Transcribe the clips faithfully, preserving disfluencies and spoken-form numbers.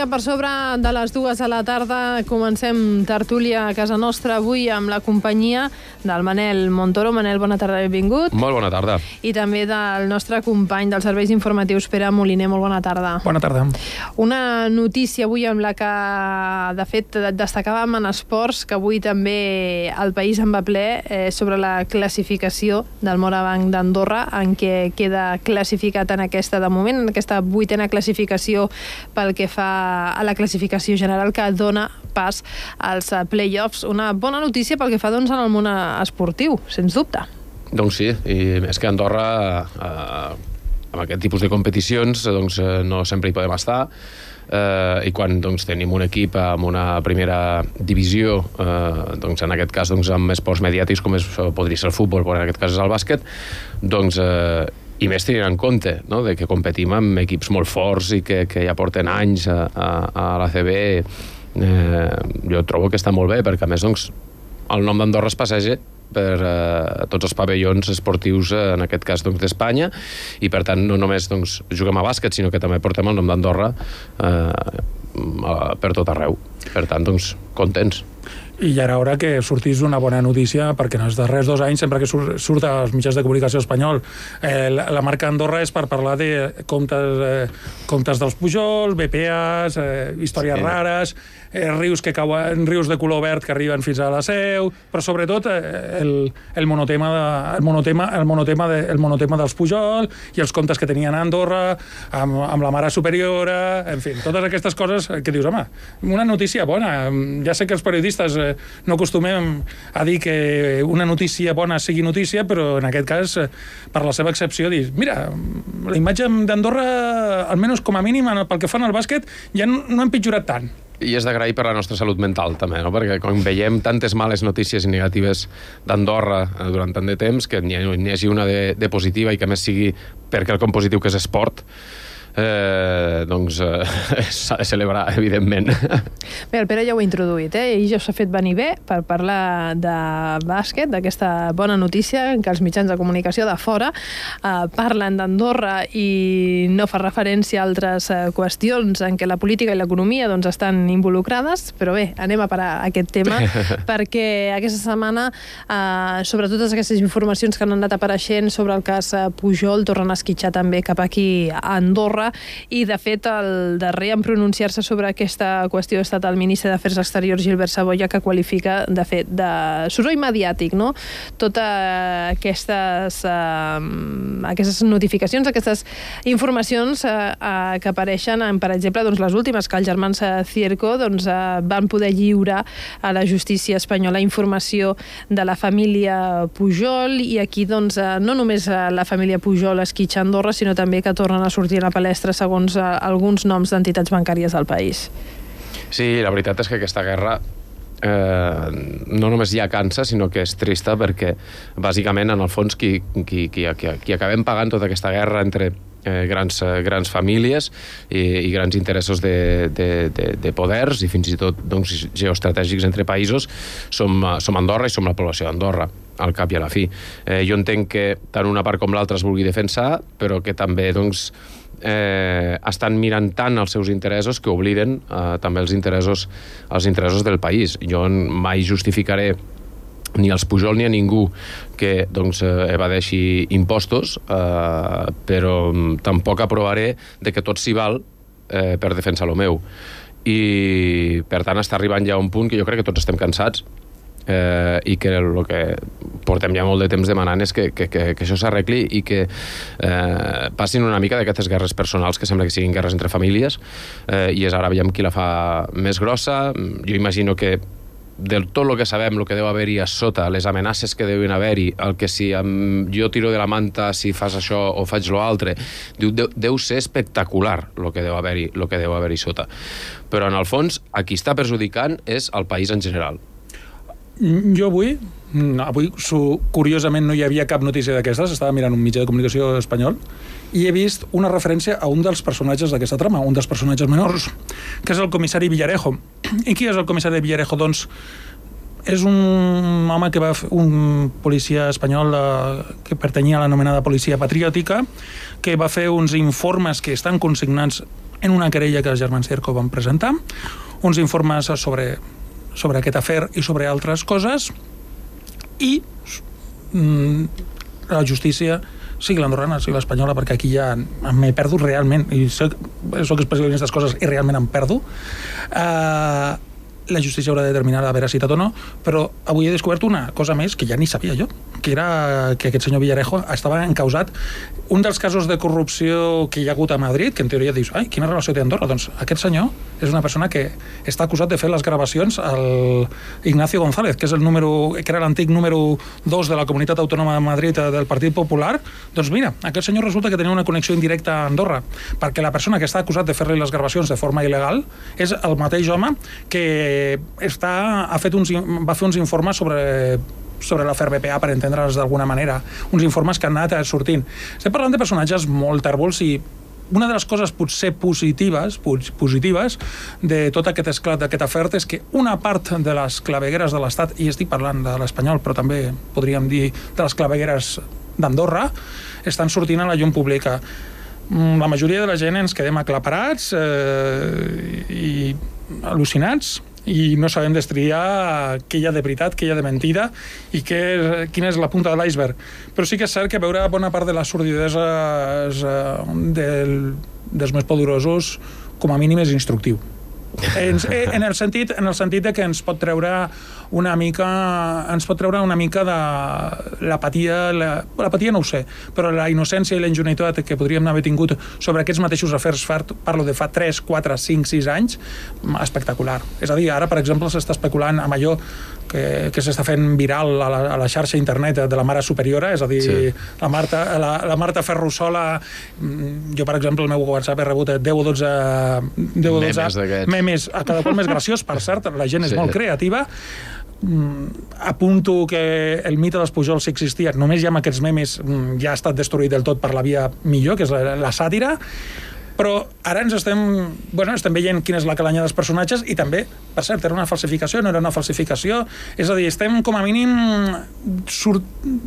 ja per sobre de les dues de la tarda. Comencem tertúlia a casa nostra avui amb la companyia del Manel Montoro. Manel, bona tarda, benvingut. Molt bona tarda. I també del nostre company dels serveis informatius, Pere Moliner. Molt bona tarda. Bona tarda. Una notícia avui amb la que, de fet, destacàvem en esports, que avui també el país en va ple, eh, sobre la classificació del Morabanc d'Andorra, en què queda classificat en aquesta, de moment, en aquesta vuitena classificació pel que fa a la classificació general que dona pas als play-offs. Una bona notícia pel que fa, doncs, en el món esportiu, sens dubte. Doncs sí, i més que Andorra, eh, amb aquest tipus de competicions, doncs, eh, no sempre hi podem estar, eh, i quan doncs, tenim un equip amb una primera divisió, eh, doncs, en aquest cas doncs, amb esports mediàtics com és, podria ser el futbol, però en aquest cas és el bàsquet, doncs eh, i més tenint en compte, no?, de que competim amb equips molt forts i que, que ja porten anys a, a, a l'A C B, eh, jo trobo que està molt bé, perquè a més doncs, el nom d'Andorra es passeja per eh, tots els pavellons esportius, eh, en aquest cas doncs, d'Espanya, i per tant no només doncs, juguem a bàsquet, sinó que també portem el nom d'Andorra eh, per tot arreu. Per tant, doncs, contents. I ja era hora que sortís una bona notícia, perquè en els darrers dos anys, sempre que surt, surt als mitjans de comunicació espanyol, eh, la, la marca Andorra és per parlar de comptes, eh, comptes dels Pujol, B P As, eh, històries sí. rares, eh, rius que cauen, rius de color verd que arriben fins a la Seu, però sobretot eh, el, el monotema, de, el monotema, el monotema, de, el monotema dels Pujol i els comptes que tenien a Andorra, amb, amb la mare superiora, en fi, totes aquestes coses que dius, home, una notícia bona. Ja sé que els periodistes eh, no acostumem a dir que una notícia bona sigui notícia, però en aquest cas, per la seva excepció, dir, mira, la imatge d'Andorra, almenys com a mínim, pel que fan al bàsquet, ja no, no hem pitjorat tant. I és d'agrair per la nostra salut mental, també, no? Perquè quan veiem tantes males notícies i negatives d'Andorra durant tant de temps, que n'hi hagi una de, de positiva i que més sigui per quelcom positiu que és esport, Eh, doncs eh, s'ha de celebrar, evidentment. Bé, el Pere ja ho ha introduït, eh? Ell ja s'ha fet venir bé per parlar de bàsquet, d'aquesta bona notícia que els mitjans de comunicació de fora eh, parlen d'Andorra i no fa referència a altres eh, qüestions en què la política i l'economia doncs, estan involucrades, però bé, anem a parar aquest tema perquè aquesta setmana eh, sobre totes aquestes informacions que han anat apareixent sobre el cas eh, Pujol tornen a esquitxar també cap aquí a Andorra. I, de fet, el darrer en pronunciar-se sobre aquesta qüestió ha estat el ministre d'Afers Exteriors, Gilbert Savoia, que qualifica, de fet, de soroll mediàtic, no?, totes aquestes, eh, aquestes notificacions, aquestes informacions eh, eh, que apareixen, en, per exemple, doncs, les últimes, que els germans Cierco doncs, eh, van poder lliurar a la justícia espanyola informació de la família Pujol, i aquí doncs, eh, no només la família Pujol esquitxa Andorra, sinó també que tornen a sortir a la palestra segons uh, alguns noms d'entitats bancàries del país. Sí, la veritat és que aquesta guerra eh, no només ja cansa, sinó que és trista, perquè bàsicament en el fons qui, qui, qui, qui, qui acabem pagant tota aquesta guerra entre eh, grans, eh, grans famílies i, i grans interessos de, de, de, de poders i fins i tot doncs, geoestratègics entre països som, som Andorra i som la població d'Andorra, al cap i a la fi. Eh, jo entenc que tant una part com l'altra es vulgui defensar, però que també doncs, eh, estan mirant tant els seus interessos que obliden eh, també els interessos, els interessos del país. Jo mai justificaré ni als Pujol ni a ningú que doncs, evadeixi impostos, eh, però tampoc aprovaré de que tot s'hi val eh, per defensar lo meu. I, per tant, està arribant ja a un punt que jo crec que tots estem cansats, eh, i que el que portem ja molt de temps demanant és que, que, que, que això s'arregli i que eh, passin una mica d'aquestes guerres personals que sembla que siguin guerres entre famílies, eh, i és ara veiem qui la fa més grossa. Jo imagino que de tot el que sabem, el que deu haver-hi a sota, les amenaces que deuen haver-hi, el que si amb, jo tiro de la manta si fas això o faig l'altre, deu, deu ser espectacular el que deu haver-hi, el que deu haver-hi sota. Però en el fons, a qui està perjudicant és el país en general. Jo avui, avui curiosament no hi havia cap notícia d'aquestes, estava mirant un mitjà de comunicació espanyol i he vist una referència a un dels personatges d'aquesta trama, un dels personatges menors, que és el comissari Villarejo. I qui és el comissari Villarejo? Doncs és un home que va fer, un policia espanyol que pertanyia a l'anomenada policia patriòtica, que va fer uns informes que estan consignats en una querella que els germans Cierco van presentar, uns informes sobre, sobre aquest afer i sobre altres coses, i mm, la justícia, sigui l'andorrana, sigui l'espanyola, perquè aquí ja m'he perdut realment, i soc, soc especialista en aquestes coses i realment em perdo, eh, la justícia haurà de determinar la veracitat o no, però avui he descobert una cosa més que ja ni sabia jo, que era que aquest senyor Villarejo estava encausat. Un dels casos de corrupció que hi ha hagut a Madrid, que en teoria dius, ai, quina relació té Andorra? Doncs aquest senyor és una persona que està acusat de fer les gravacions al Ignacio González, que és el número, que era l'antic número dos de la Comunitat Autònoma de Madrid del Partit Popular. Doncs mira, aquest senyor resulta que tenia una connexió indirecta a Andorra, perquè la persona que està acusat de fer-li les gravacions de forma il·legal és el mateix home que està, ha fet uns, va fer uns informes sobre sobre l'afer B P A, per entendre'ls d'alguna manera, uns informes que han anat sortint. Estem parlant de personatges molt tèrbols i una de les coses potser positives positives de tot aquest esclat d'aquest afer és que una part de les clavegueres de l'Estat, i estic parlant de l'espanyol, però també podríem dir de les clavegueres d'Andorra, estan sortint a la llum pública. La majoria de la gent ens quedem aclaparats eh, i al·lucinats, i no sabem destriar què hi ha de veritat, què hi ha de mentida i què, quina és la punta de l'iceberg. Però sí que és cert que veure bona part de les sordideses eh, del, dels més poderosos com a mínim és instructiu. En, en, el sentit, en el sentit de que ens pot treure una mica ens pot treure una mica de l'apatia, la, l'apatia no ho sé, però la innocència i la ingenuïtat que podríem haver tingut sobre aquests mateixos afers, parlo de fa tres, quatre, cinc, sis anys, espectacular. És a dir, ara, per exemple, s'està especulant amb allò que, que s'està fent viral a la, a la xarxa internet de la mare superiora, és a dir, sí. la, Marta, la, la Marta Ferrusola, jo, per exemple, el meu WhatsApp he rebut deu o dotze memes, memes a cada qual més graciós, per cert, la gent és sí. molt creativa. Apunto que el mite dels Pujols, si existia, només ja amb aquests memes ja ha estat destruït del tot per la via millor, que és la, la sàtira. Però ara ens estem, bueno, estem veient quina és la calanya dels personatges i també, per cert, era una falsificació, no era una falsificació, és a dir, estem com a mínim surt,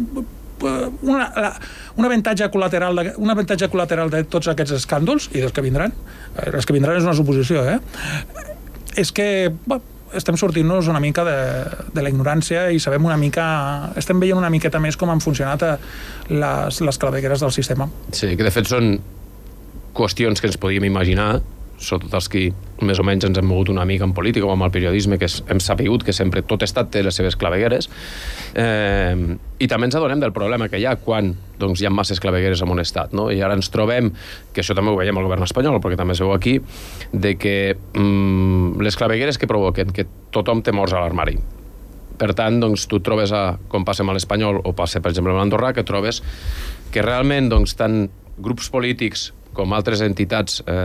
una, la, un avantatge col·lateral de, un avantatge col·lateral de tots aquests escàndols i dels que vindran, els que vindran és una suposició, eh? És que, bueno, estem sortint-nos una mica de, de la ignorància i sabem una mica, estem veient una miqueta més com han funcionat les, les clavegueres del sistema. Sí, que de fet són qüestions que ens podíem imaginar, sobretot els que més o menys ens hem mogut una mica en política o amb el periodisme, que hem sapigut que sempre tot estat té les seves clavegueres, eh, i també ens adonem del problema que hi ha quan doncs, hi ha masses clavegueres en un estat, no? I ara ens trobem, que això també ho veiem al govern espanyol, perquè també es veu aquí, de que mm, les clavegueres que provoquen que tothom té morts a l'armari. Per tant, doncs, tu trobes, a, com passa amb l'espanyol o passa, per exemple, amb l'Andorrà, que trobes que realment doncs, tant grups polítics com altres entitats eh,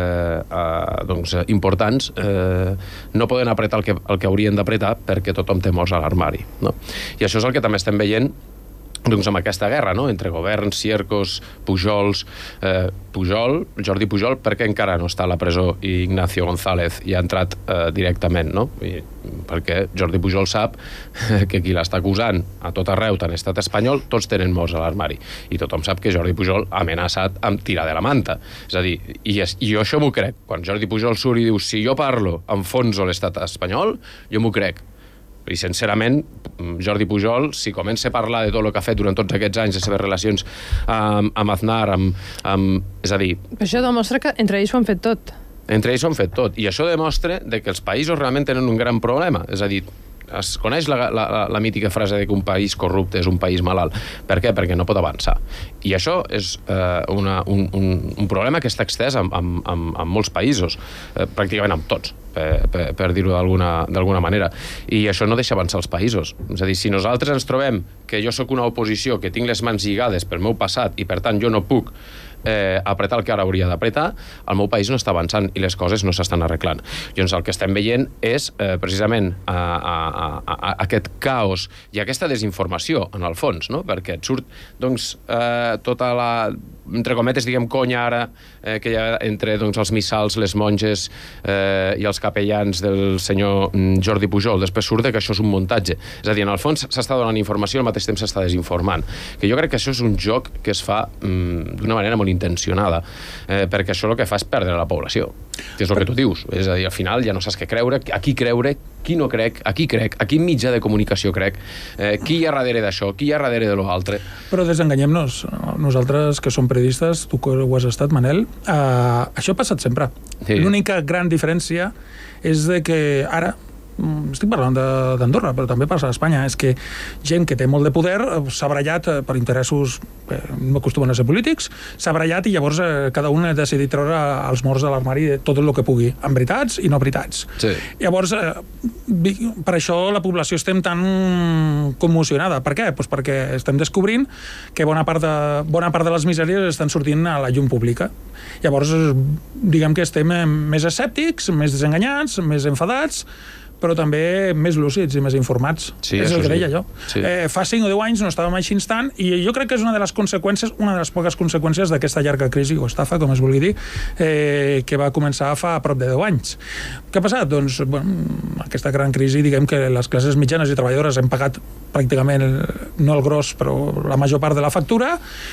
eh, doncs, importants eh, no poden apretar el que, el que haurien d'apretar perquè tothom té morts a l'armari, no? I això és el que també estem veient doncs, amb aquesta guerra, no? Entre governs, Ciercos, Pujols, eh, Pujol, Jordi Pujol, perquè encara no està a la presó i Ignacio González hi ha entrat eh, directament, no? I, perquè Jordi Pujol sap que qui l'està acusant a tot arreu, tant estat espanyol, tots tenen morts a l'armari. I tothom sap que Jordi Pujol ha amenaçat amb tirar de la manta. És a dir, i, és, i jo això m'ho crec. Quan Jordi Pujol surt i diu si jo parlo enfonso l'estat espanyol, jo m'ho crec. I sincerament, Jordi Pujol, si comença a parlar de tot el que ha fet durant tots aquests anys, les seves relacions amb, amb Aznar, amb, amb, és a dir... Això demostra que entre ells ho han fet tot. Entre ells ho han fet tot. I això demostra de que els països realment tenen un gran problema. És a dir, es coneix la, la, la mítica frase de que un país corrupte és un país malalt. Per què? Perquè no pot avançar. I això és eh, una, un, un, un problema que està extès en, en, en, en molts països, eh, pràcticament en tots, per, per, per dir-ho d'alguna manera. I això no deixa avançar els països. És a dir, si nosaltres ens trobem que jo sóc una oposició, que tinc les mans lligades pel meu passat i per tant jo no puc eh, apretar el que ara hauria d'apretar, el meu país no està avançant i les coses no s'estan arreglant. Llavors el que estem veient és eh, precisament a, a, a, a aquest caos i aquesta desinformació en el fons, no? Perquè et surt doncs, eh, tota la, entre cometes, diguem, conya ara eh, que hi ha entre doncs, els missals, les monges eh, i els capellans del senyor Jordi Pujol. Després surt que això és un muntatge. És a dir, en el fons s'està donant informació i al mateix temps s'està desinformant. Que jo crec que això és un joc que es fa mm, d'una manera molt molt intencionada, eh, perquè això el que fa és perdre la població, que és el que tu dius. És a dir, al final ja no saps què creure, a qui creure, qui no crec, a qui crec, a quin mitjà de comunicació crec, eh, qui hi ha darrere d'això, qui hi ha darrere de l'altre. Però desenganyem-nos. Nosaltres, que som periodistes, tu que ho has estat, Manel, eh, això ha passat sempre. Sí. L'única gran diferència és de que ara, estic parlant d'Andorra, però també passa a Espanya, és que gent que té molt de poder s'ha barallat per interessos que no acostumen a ser polítics, s'ha barallat i llavors eh, cada un ha decidit treure els morts de l'armari tot el que pugui, amb veritats i no veritats. Sí. Llavors, eh, per això la població estem tan commocionada. Per què? Pues perquè estem descobrint que bona part, de, bona part de les misèries estan sortint a la llum pública. Llavors, diguem que estem més escèptics, més desenganyats, més enfadats, però també més lúcids i més informats. Sí, és el que deia sí. jo. Sí. Eh, fa cinc o deu anys no estàvem així instant i jo crec que és una de les conseqüències, una de les poques conseqüències d'aquesta llarga crisi o estafa, com es vulgui dir, eh, que va començar fa prop de deu anys. Què ha passat? Doncs, bueno, aquesta gran crisi, diguem que les classes mitjanes i treballadores hem pagat pràcticament, no el gros, però la major part de la factura,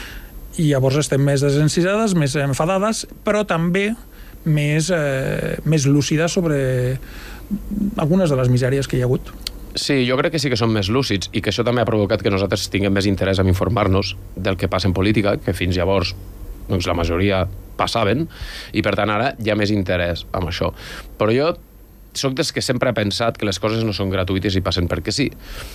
i llavors estem més desencisades, més enfadades, però també més, eh, més lúcides sobre algunes de les misèries que hi ha hagut. Sí, jo crec que sí que som més lúcids i que això també ha provocat que nosaltres tinguem més interès en informar-nos del que passa en política, que fins llavors doncs, la majoria passaven, i per tant ara hi ha més interès en això. Però jo soc dels que sempre he pensat que les coses no són gratuïtes i passen perquè sí.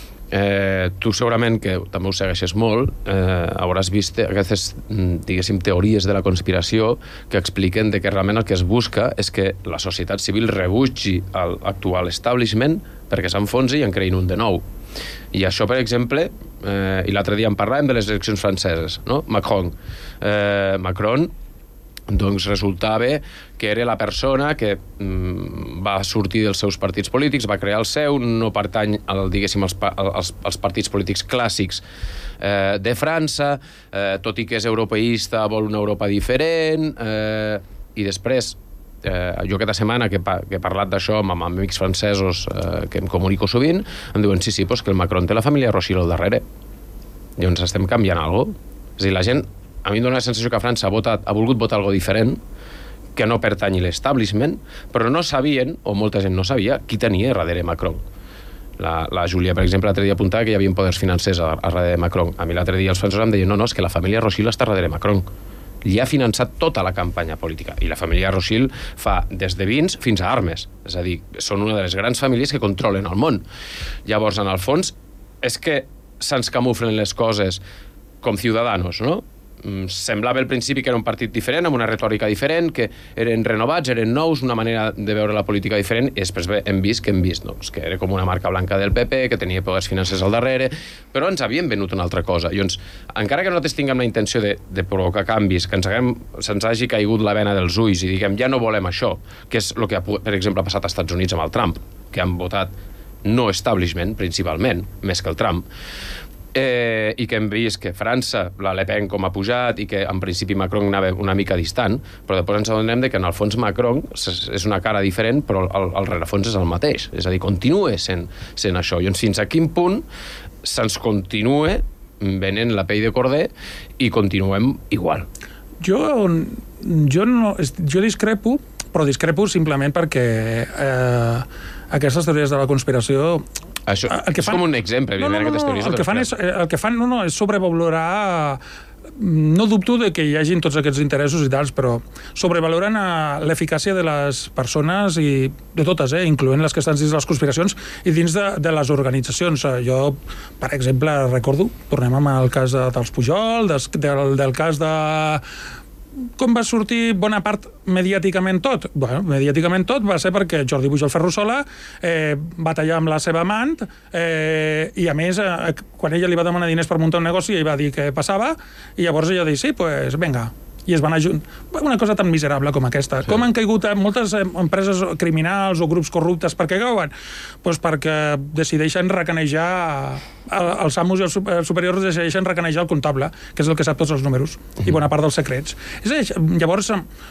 Eh, tu segurament, que també ho segueixes molt, eh, hauràs vist aquestes, diguéssim, teories de la conspiració que expliquen de que realment el que es busca és que la societat civil rebutgi l'actual establishment perquè s'enfonsi i en creïn un de nou. I això, per exemple, eh, i l'altre dia en parlàvem de les eleccions franceses, no? Macron. Eh, Macron doncs resultava que era la persona que mm, va sortir dels seus partits polítics, va crear el seu, no pertany al, diguéssim, als, als, als partits polítics clàssics eh, de França, eh, tot i que és europeista, vol una Europa diferent, eh, i després, eh, jo aquesta setmana que, pa, que he parlat d'això amb, amb amics francesos eh, que em comunico sovint, em diuen, sí, sí, pues que el Macron té la família Rothschild al darrere. Llavors estem canviant alguna cosa. És a dir, la gent, a mi em dóna la sensació que França ha, votat, ha volgut votar algo diferent, que no pertany a l'establishment, però no sabien, o molta gent no sabia, qui tenia darrere Macron. La, la Júlia, per exemple, l'altre dia apuntava que hi havia poders financers a, a darrere Macron. A mi l'altre dia els francesos em deien, no, no, és que la família Rothschild està darrere Macron. Li ha finançat tota la campanya política. I la família Rothschild fa des de vins fins a armes. És a dir, són una de les grans famílies que controlen el món. Llavors, en el fons, és que se'ns camuflen les coses com ciutadanos, no? Semblava al principi que era un partit diferent, amb una retòrica diferent, que eren renovats, eren nous, una manera de veure la política diferent, i després hem vist que hem vist, no? Que era com una marca blanca del P P, que tenia poders financers al darrere, però ens havien venut una altra cosa. Llavors, encara que nosaltres tinguem la intenció de, de provocar canvis, que ens haguem, se'ns hagi caigut la vena dels ulls i diguem, ja no volem això, que és el que, per exemple, ha passat als Estats Units amb el Trump, que han votat no establishment, principalment, més que el Trump, Eh, i que hem vist que França, la Le Pen com ha pujat i que en principi Macron anava una mica distant, però després ens adonem que en el fons Macron és una cara diferent, però el, el rerefons és el mateix, és a dir, continua sent, sent això. I fins a quin punt se'ns continua venent la pell de corder i continuem igual. Jo, jo, no, jo discrepo, però discrepo simplement perquè eh, aquestes teories de la conspiració... Això el que fan, és com un exemple, no, no, no, no, el que fan és, el que fan no, no, és sobrevalorar, no dubto de que hi hagin tots aquests interessos i tals, però sobrevaloren l'eficàcia de les persones i de totes, eh, incloent les que estan dins de les conspiracions i dins de, de les organitzacions. Jo, per exemple, recordo, tornem amb el cas de, dels Pujol, des, del, del cas de... Com va sortir bona part mediàticament tot? Bueno, mediàticament tot va ser perquè Jordi Pujol Ferrusola eh, va tallar amb la seva amant eh, i a més eh, quan ella li va demanar diners per muntar un negoci ell va dir que passava i llavors ella va dir sí, pues venga, i es van ajuntar. Una cosa tan miserable com aquesta. Sí. Com han caigut moltes empreses criminals o grups corruptes? Per què cauen? Pues perquè decideixen recanejar els amos i els superiors decideixen recanejar el comptable, que és el que sap tots els números uh-huh. i bona part dels secrets. És, llavors,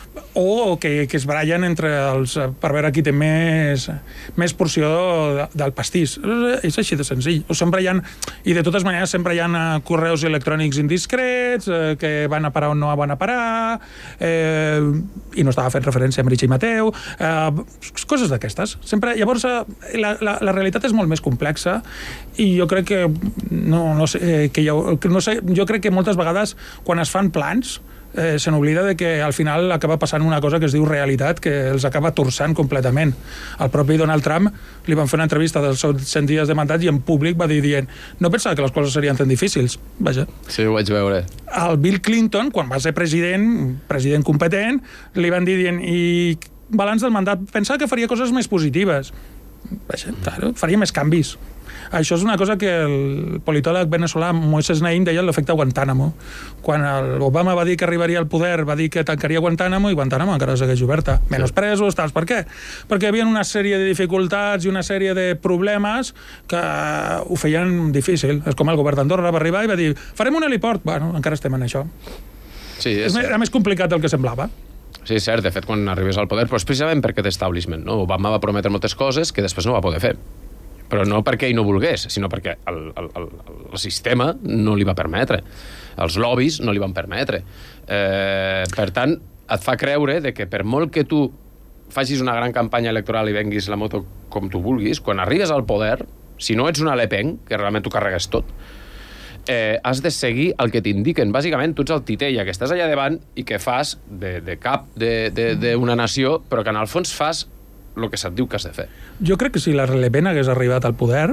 o que, que es barallen entre els, per veure qui té més, més porció de, del pastís. És així de senzill. O sempre hi ha, i de totes maneres sempre hi ha correus electrònics indiscrets, eh, que van a parar o no van a parar, allà, eh, i no estava fent referència a Meritxell i Mateu, eh, coses d'aquestes. Sempre, llavors, eh, la, la, la realitat és molt més complexa i jo crec que, no, no sé, eh, que, jo, que no sé, jo crec que moltes vegades quan es fan plans Eh, se n'oblida de que al final acaba passant una cosa que es diu realitat, que els acaba torçant completament. El propi Donald Trump li van fer una entrevista dels seus cent dies de mandat i en públic va dir dient no pensava que les coses serien tan difícils. Vaja. Sí, ho vaig veure. El Bill Clinton, quan va ser president, president competent, li van dir dient i balanç del mandat, pensava que faria coses més positives. Vaja, claro, faria més canvis. Això és una cosa que el politòleg veneçolà Moisés Naim deia l'efecte Guantánamo. Quan Obama va dir que arribaria al poder, va dir que tancaria Guantánamo i Guantánamo encara segueix oberta. Menys presos, tals. Per què? Perquè hi havia una sèrie de dificultats i una sèrie de problemes que ho feien difícil. És com el govern d'Andorra va arribar i va dir farem un heliport. Bueno, encara estem en això. Sí, és Era més complicat del que semblava. Sí, és cert. De fet, quan arribes al poder, però és precisament per aquest establishment, no? Obama va prometre moltes coses que després no va poder fer. Però no perquè ell no volgués, sinó perquè el, el, el, el sistema no li va permetre. Els lobbies no li van permetre. Eh, per tant, et fa creure de que per molt que tu facis una gran campanya electoral i venguis la moto com tu vulguis, quan arribes al poder, si no ets una Le Pen, que realment tu carregues tot, eh, has de seguir el que t'indiquen. Bàsicament, tu ets el titella, que estàs allà davant i que fas de, de cap d'una nació, però que en el fons fas el que se't diu que has de fer. Jo crec que si la Le Pen hagués arribat al poder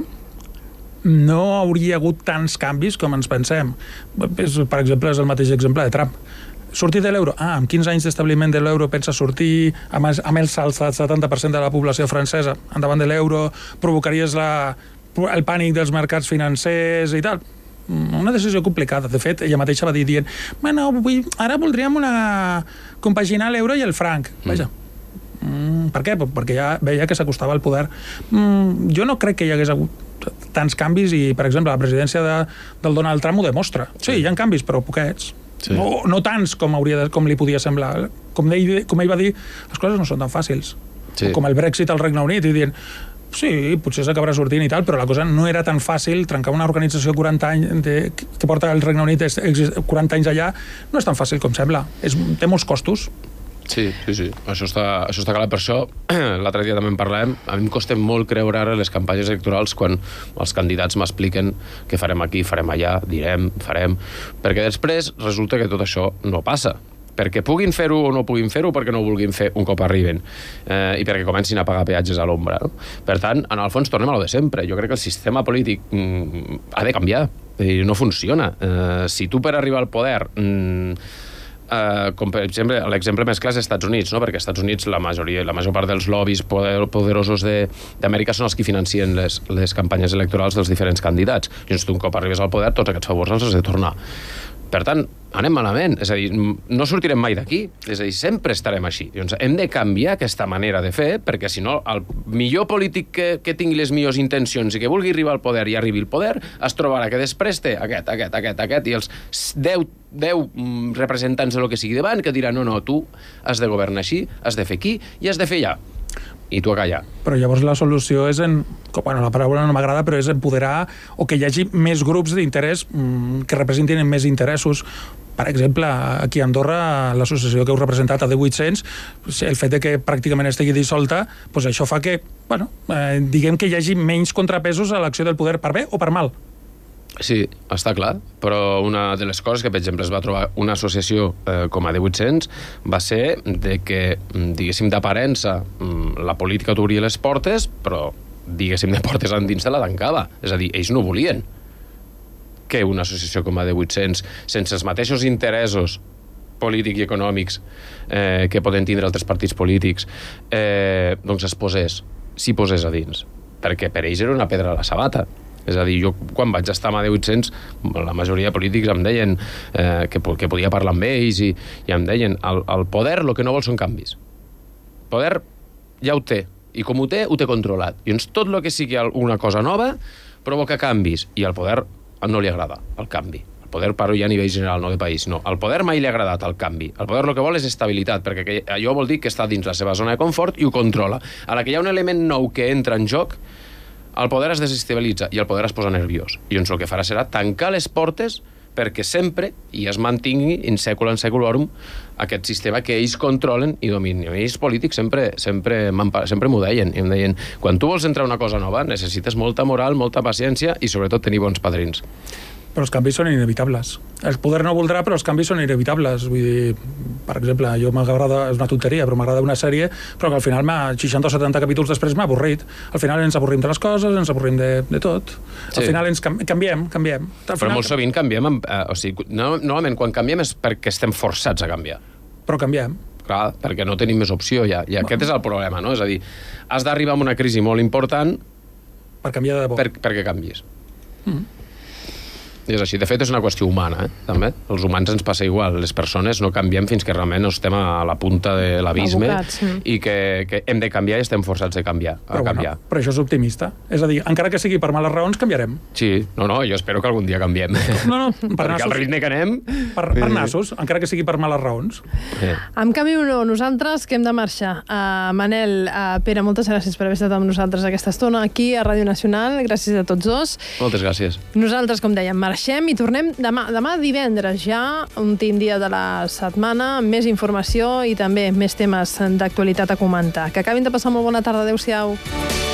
no hauria hagut tants canvis com ens pensem. Per exemple, és el mateix exemple de Trump. Sortir de l'euro. Ah, amb quinze anys d'establiment de l'euro pensa sortir amb, amb el setanta per cent de la població francesa endavant de l'euro, provocaries la, el pànic dels mercats financers i tal. Una decisió complicada. De fet, ella mateixa va dir dient bueno, vull, ara voldríem una compaginar l'euro i el franc. Vaja. Mm. Mm, per què? Perquè ja veia que s'acostava al poder. Mm, jo no crec que hi hagués hagut tants canvis i, per exemple, la presidència de, del Donald Trump ho demostra. Sí, sí, hi ha canvis, però poquets. Sí. No, no tants com, hauria de, com li podia semblar. Com ell, com ell va dir, les coses no són tan fàcils. Sí. Com el Brexit al Regne Unit, i dient sí, potser s'acabarà sortint i tal, però la cosa no era tan fàcil. Trencar una organització quaranta anys de, que porta el Regne Unit quaranta anys allà no és tan fàcil com sembla. És, té molts costos. Sí, sí, sí. Això està, això està clar. Per això, l'altre dia també en parlàvem, a mi em costa molt creure ara les campanyes electorals quan els candidats m'expliquen què farem aquí, farem allà, direm, farem... Perquè després resulta que tot això no passa. Perquè puguin fer-ho o no puguin fer-ho, perquè no ho vulguin fer un cop arriben. Eh, I perquè comencin a pagar peatges a l'ombra. No? Per tant, en el fons, tornem a lo de sempre. Jo crec que el sistema polític mm, ha de canviar. I no funciona. Eh, si tu per arribar al poder... Mm, Uh, com per exemple, l'exemple més clar és als Estats Units, no? Perquè als Estats Units la majoria, la major part dels lobbies poder, poderosos d'Amèrica són els que financien les, les campanyes electorals dels diferents candidats. I doncs tu un cop arribes al poder, tots aquests favors els has de tornar. Per tant, anem malament. És a dir, no sortirem mai d'aquí. És a dir, sempre estarem així. Doncs hem de canviar aquesta manera de fer, perquè si no, el millor polític que, que tingui les millors intencions i que vulgui arribar al poder i arribi al poder, es trobarà que després té aquest, aquest, aquest, aquest, i els deu, deu representants de lo que sigui davant que diran, no, no, tu has de governar així, has de fer aquí i has de fer allà. I tu a callar. Però llavors la solució és en... Bueno, la paraula no m'agrada, però és empoderar o que hi hagi més grups d'interès mmm, que representin més interessos. Per exemple, aquí a Andorra, l'associació que heu representat a The vuit-cents, el fet de que pràcticament estigui dissolta, doncs això fa que, bueno, eh, diguem que hi hagi menys contrapesos a l'acció del poder per bé o per mal. Sí, està clar, però una de les coses que, per exemple, es va trobar una associació eh, com a The vuit-cents va ser de que, diguéssim, d'aparença la política t'obria les portes, però, diguéssim, de portes endins te la tancava. És a dir, ells no volien que una associació com a The vuit-cents, sense els mateixos interessos polítics i econòmics eh, que poden tindre altres partits polítics, eh, doncs es posés, s'hi posés a dins. Perquè per ells era una pedra a la sabata. És a dir, jo quan vaig estar a The vuit-cents, la majoria de polítics em deien eh, que, que podia parlar amb ells i, i em deien, el, el poder el que no vol són canvis. El poder ja ho té, i com ho té, ho té controlat. I doncs tot el que sigui una cosa nova provoca canvis, i al poder no li agrada el canvi. El poder parlo ja a nivell general, no de país. No, al poder mai li ha agradat el canvi. El poder el que vol és estabilitat, perquè allò vol dir que està dins la seva zona de confort i ho controla. A la que hi ha un element nou que entra en joc, el poder es desestabilitza i el poder es posa nerviós. I doncs el que farà serà tancar les portes perquè sempre i es mantingui in secula en seculorum aquest sistema que ells controlen i dominen. Ells polítics sempre, sempre, sempre m'ho deien, i em deien, quan tu vols entrar una cosa nova necessites molta moral, molta paciència i sobretot tenir bons padrins. Però els canvis són inevitables. El poder no voldrà, però els canvis són inevitables. Vull dir, per exemple, jo m'agrada, és una tonteria, però m'agrada una sèrie, però que al final, seixanta o setanta capítols després, m'ha avorrit. Al final ens avorrim de les coses, ens avorrim de, de tot. Al sí. final ens canviem, canviem. Al però final, molt sovint canviem, amb, eh, o sigui, no, normalment quan canviem és perquè estem forçats a canviar. Però canviem. Clar, perquè no tenim més opció ja. I aquest és el problema, no? És a dir, has d'arribar a una crisi molt important per canviar de debò. Per, perquè canvies. Mm. I és així. De fet, és una qüestió humana, eh? també. Els humans ens passa igual. Les persones no canviem fins que realment no estem a la punta de l'abisme sí. i que, que hem de canviar i estem forçats de canviar. A però, canviar. Bueno, però això és optimista. És a dir, encara que sigui per males raons, canviarem. Sí, no, no, jo espero que algun dia canviem. No, no, per Perquè nassos. al ritme que anem... Per, per nassos, encara que sigui per males raons. Sí. En canvi, no, nosaltres que hem de marxar. Uh, Manel, uh, Pere, moltes gràcies per haver estat amb nosaltres aquesta estona aquí a Ràdio Nacional. Gràcies a tots dos. Moltes gràcies. Nosaltres, com dèiem, marxem i tornem demà, demà divendres ja, últim dia de la setmana, amb més informació i també més temes d'actualitat a comentar. Que acabin de passar molt bona tarda. Adéu-siau.